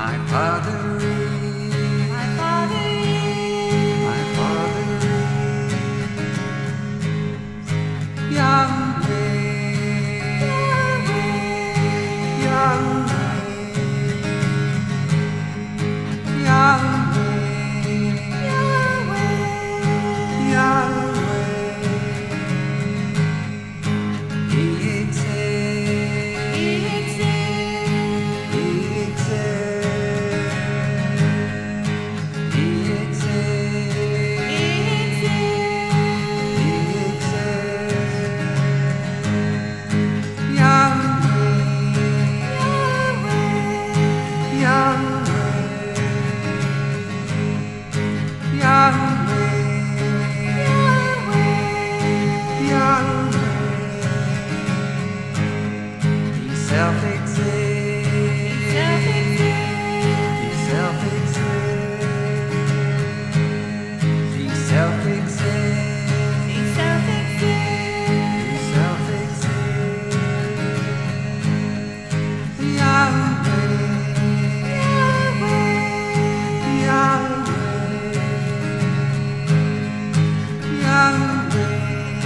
My Father is, my Father is, my Father is Yahweh, Yahweh, Yahweh, Yahweh. He exists, He exists, He exists, He exists, He exists, He exists. Yahweh, Yahweh, Yahweh, Yahweh. He self-exists, He self-exists, He self-exists, He self-exists. Yahweh, Yahweh, Yahweh,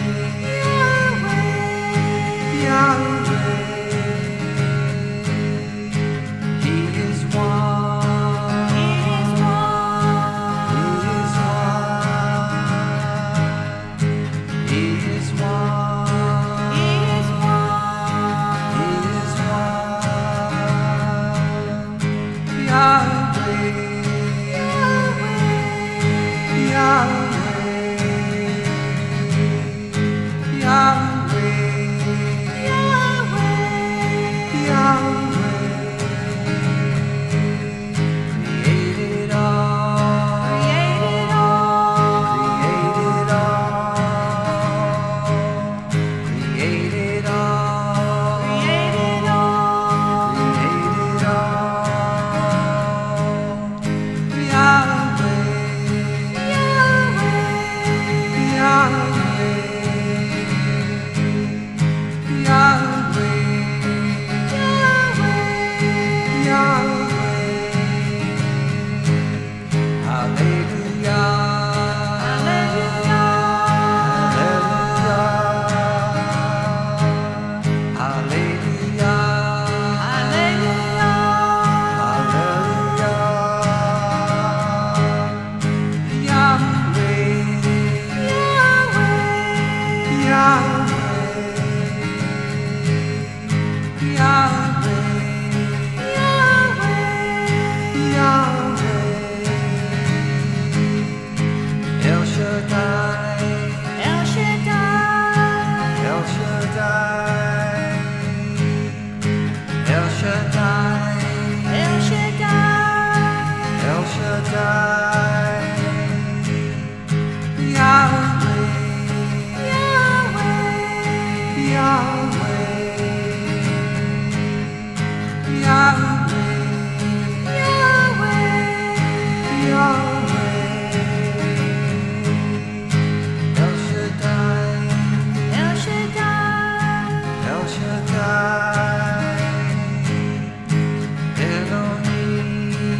Yahweh. He is one, He is one, He is one, He is one. Yahweh, Yahweh, Yahweh, Yahweh. Created all, created all, created all. Yahweh, Yahweh, Yahweh, Yahweh. Hallelujah, hallelujah, hallelujah, hallelujah. Yahweh, Yahweh, Yahweh, Yahweh. El Shaddai, El Shaddai, El Shaddai, El Shaddai. Yahweh, Yahweh, Yahweh, Yahweh. El Shaddai, El Shaddai. Elohim,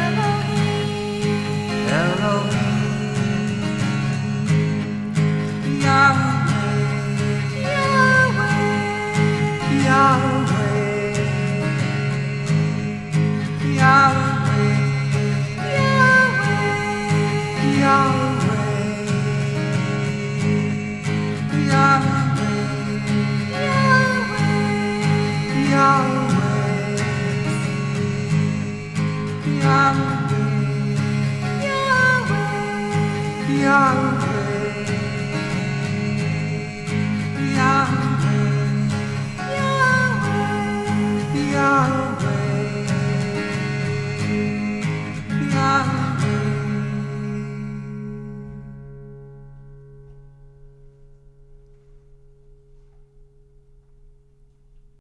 Elohim. Yahweh, Yahweh, Yahweh, Yahweh, Yahweh, Yahweh.